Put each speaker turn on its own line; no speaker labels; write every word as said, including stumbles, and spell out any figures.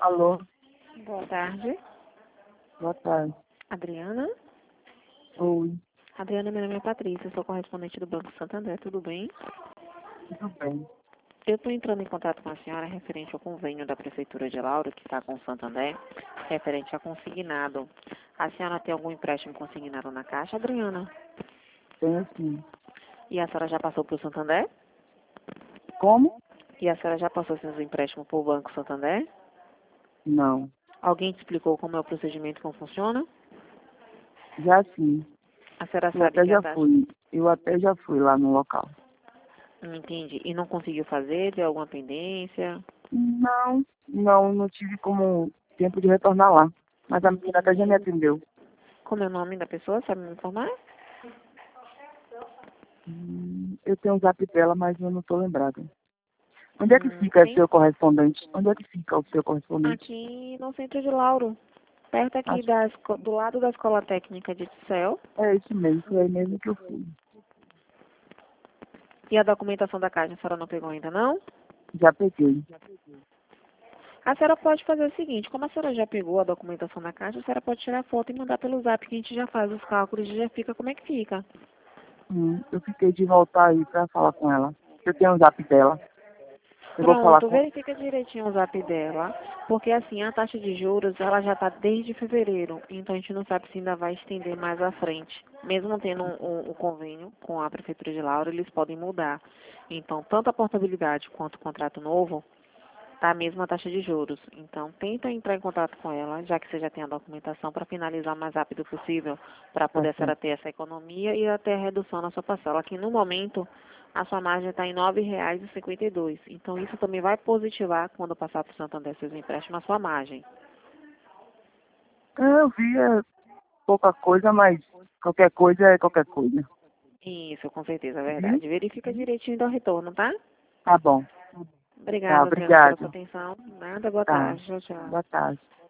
Alô,
Boa tarde.
boa tarde.
Adriana?
Oi,
Adriana, meu nome é Patrícia, sou correspondente do Banco Santander, tudo bem?
tudo bem?
Eu estou entrando em contato com a senhora referente ao convênio da Prefeitura de Lauro, que está com o Santander, referente a consignado. A senhora tem algum empréstimo consignado na Caixa, Adriana?
Tenho sim.
E a senhora já passou para o Santander?
Como?
E a senhora já passou seus empréstimos para o Banco Santander?
Não.
Alguém te explicou como é o procedimento, como funciona?
Já sim.
A senhora
Eu
sabe
até
que a
já
taxa...
fui. Eu até já fui lá no local.
Não entendi. E não conseguiu fazer? Deu alguma pendência?
Não, não, não tive como tempo de retornar lá. Mas a menina até já me atendeu.
Como é o nome da pessoa? Sabe me informar?
Hum, Eu tenho o zap dela, mas eu não estou lembrada. Onde é que
Hum,
fica o
tem
seu correspondente? Onde é que fica o seu correspondente?
aqui no centro de Lauro, perto aqui
Acho
da, esco- do lado da Escola Técnica de Ticel.
que é isso mesmo, foi aí mesmo que eu fui.
E a documentação da Caixa a senhora não pegou ainda, não?
Já peguei.
A senhora pode fazer o seguinte, como a senhora já pegou a documentação da Caixa, a senhora pode tirar foto e mandar pelo zap, que a gente já faz os cálculos e já fica como é que fica.
Hum, eu fiquei de voltar aí para falar com ela. Eu tenho o zap dela. Eu vou falar
Pronto,
com.
verifica direitinho o zap dela, porque assim, a taxa de juros, ela já está desde fevereiro, então a gente não sabe se ainda vai estender mais à frente. Mesmo tendo um, um- um convênio com a Prefeitura de Lauro, eles podem mudar. Então, tanto a portabilidade quanto o contrato novo, tá a mesma taxa de juros. Então, tenta entrar em contato com ela, já que você já tem a documentação, para finalizar o mais rápido possível, para
Tá
poder a senhora
certo.
ter essa economia e até redução na sua parcela. Que no momento, a sua margem está em nove reais e cinquenta e dois centavos. Então, isso também vai positivar, quando passar para o Santander seus empréstimos, a sua margem.
É, eu vi é pouca coisa, mas qualquer coisa é qualquer coisa.
Isso, com certeza, é
Viu?
verdade. Verifica direitinho e dá o retorno, tá?
Tá bom. Tá,
Obrigada, Adriana, pela sua
obrigado.
atenção. Nada, boa
Tá.
tarde. Tchau, tchau.
Boa tarde.